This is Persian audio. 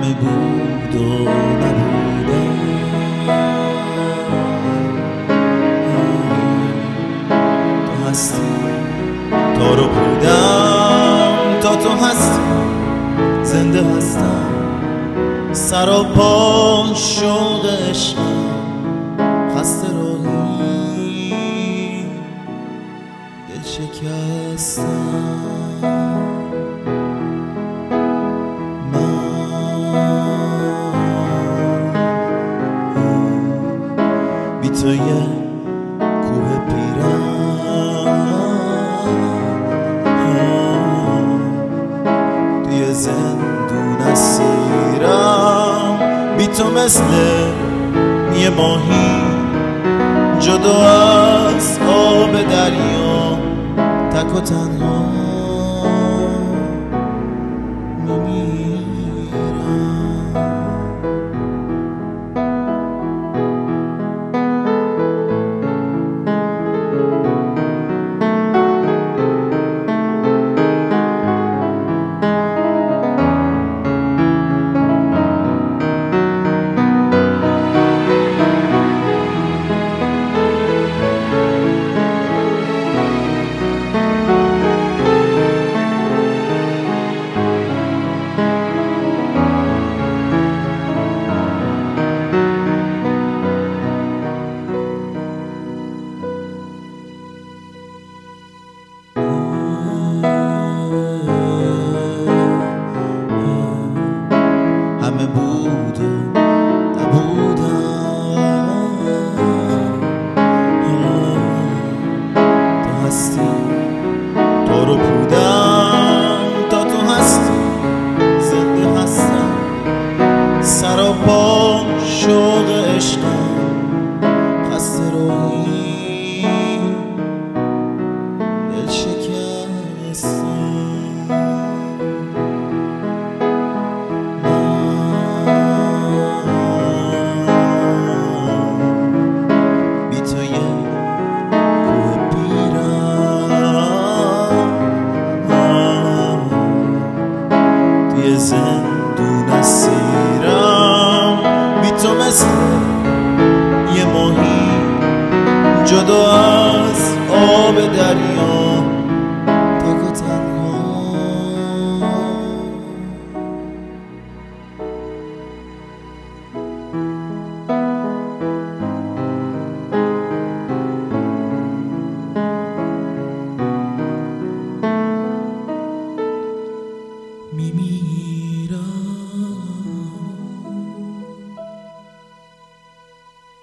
همه بود و نبودم، تو هستی تا رو بودم، تا تو هستی زنده هستم، سر و پا شوق عشقم، خسته راهی دل شکستم. بی تو یه کوه پیرم، توی زندون اسیرم، بی تو مثل یه ماهی جدا از آب دریا، تک و تنها میمیرم. همه بود و نبودم، تو هستی تا رو بودم، تا تو هستی زنده هستم، سر و پا شوق عشقم، خسته راهی دل شکستم. یه زندون اسیرم، بی تو مثل یه ماهی جدا از آب دریا،